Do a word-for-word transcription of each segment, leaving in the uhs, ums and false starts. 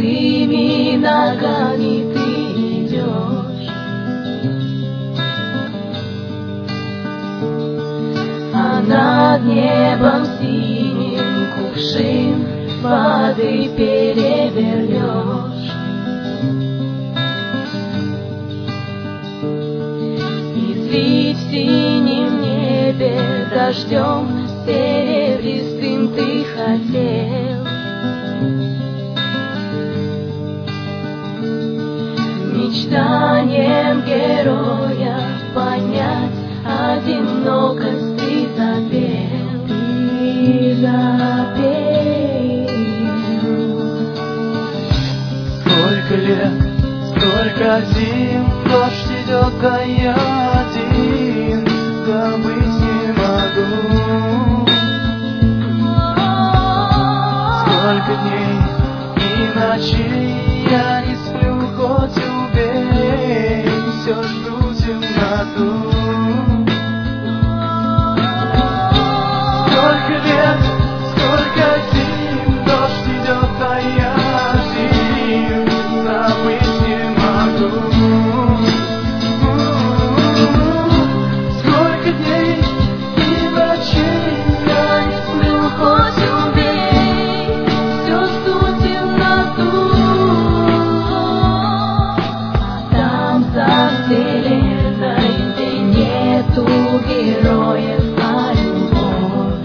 босыми ногами ты идешь, а над небом синим кувшин воды перевернешь. Излить в синем небе дождем серебристым ты хотел, мечтанием героя понять одинокость ты запел, ты запел. Сколько лет, сколько зим, дождь идет, а я один забыть не могу. Сколько дней и ночей я не сплю, хоть убей, все жду темноту. Сколько лет, сколько зим, дождь идет, а я один забыть не могу. Сколько дней и ночей я не сплю, хоть убей, все жду темноту. А там за вселенной, где нету героев, а любовь.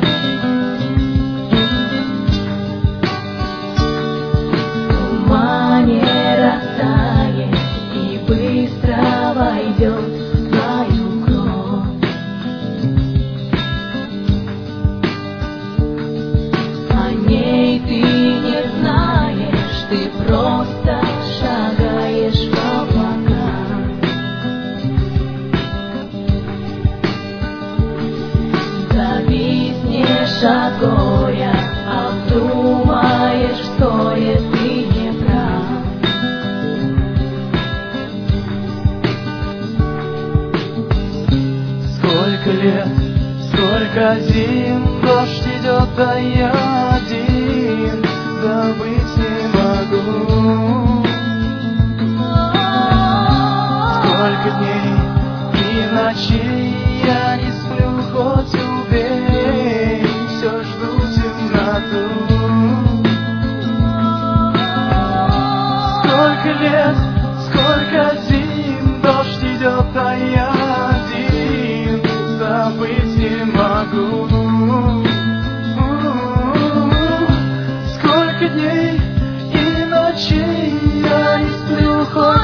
В тумане растает и быстро войдет в твою кровь. О ней ты не знаешь, ты просто шагаешь в облака. Зависнешь от горя, обдумаешь вскоре, ты не прав. Сколько лет, сколько зим, дождь идет, а я один забыть не могу. Сколько дней и ночей я не сплю, хоть убей, все жду темноту. Сколько лет, сколько зим, дождь идет, а я один забыть не могу. Сколько дней и ночей я не сплю, хоть